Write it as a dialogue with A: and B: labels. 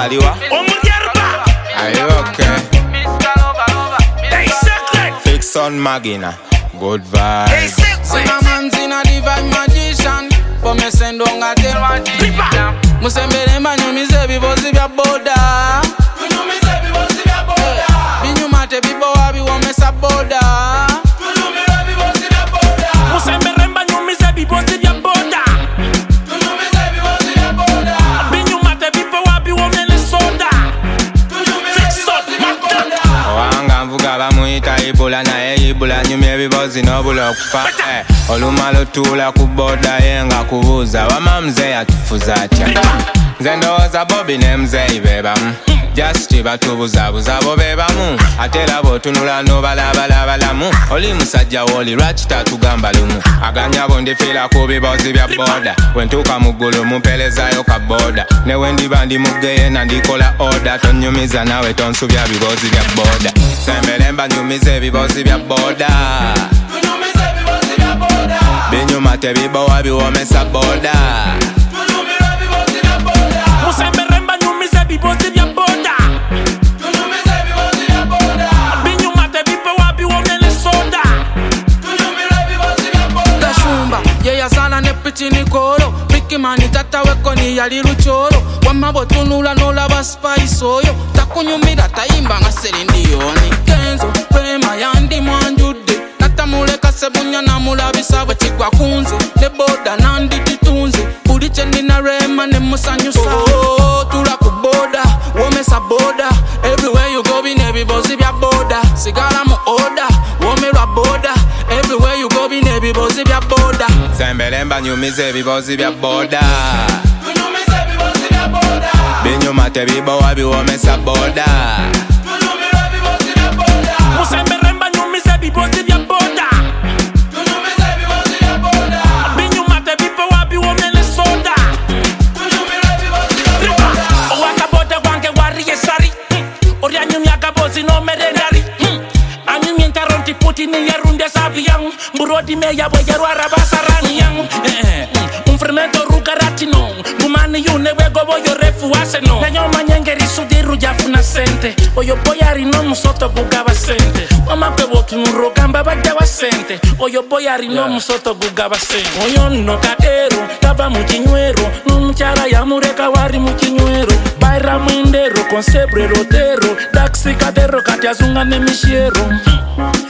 A: Aliwa. Are you okay? Fix on Magina. Good vibes.
B: See my man's in a divine magician. For me send on a day. Musembele manyu mize bibozi bya boda. Binyu mate bibo wabi wame sa boda.
C: Musembele manyu mize bibozi bya boda. Binyu mate bibo wabi wame le soda. Fix up Magina.
A: Wanga mvuga bamuyita Ibula naye Ibula nyumye bibozi nobula okufa. Olumalo tula ku boda yenga kubuza wama mzee yatufuza atya. Nze ndowooza Bobby ne mzee bebamu. Just batubuzabuza bo bebamu. Ate laba otunula n'obalabalamu. Oli musajja w'oli lwaki tatugamba lumu. Aganyabo ndifiira ku bibozi bya boda. Wentuuka mu ggulu mumperezayo ka boda. Ne wendiba ndi muggeyeena ndikola order. Tonyumiza nawe tonsubya bibozi bya boda. Sembere mbanyumiza ebibozi bya boda. Binyuma tebibowa biwomesa boda.
C: Musembere mbanyumiza bibozi bya boda. Binyuma tebibowa biwomesa soda.
B: Gashumba yeya sana ne pichi nikolo. Biki mani tata weko ni yali lucholo. Wamabo tunula nola ba spice oyo. Takunyumira tayimba nga Serindiyoni. Kenzo pema yandi mwanjude. Natamuleka sebunya na mulabisa bwe kigwa kunze. Ne boda nandi titunze. Buli kye nina rema ne musanyusa. Tula ku boda, womesa boda. Everywhere you go bine bibozi bya boda. Sigala mu order, womerwa boda. Everywhere you go bine bibozi bya boda.
A: Sembere mbanyumiza ebibozi bya boda. Binyuma tebibowa biwomesa boda.
C: Musembere mbanyumiza bibozi bya boda. Binyuma tebibowa biwomesa soda. Owakaboda wange wariye sari. Orianyumya kabozi no merendari. Anyumya ntaronti puti ni yarunde sabiyang. Mburodi meya bweyerwa rabasarani yang. Fermento rugaratino Mumani yune wego boyo refu aseno Nanyo manyengeri sudiru jafuna sente Oyo boyari no musoto bugaba sente Omakwe woki nurogamba badawa sente Oyo boyari no musoto bugaba sente Oyo no katero Taba mukinywero Numuchara ya mureka wari mukinywero Baira mwindero Consebre rotero Daxi kadero Katiazunga ne mishiero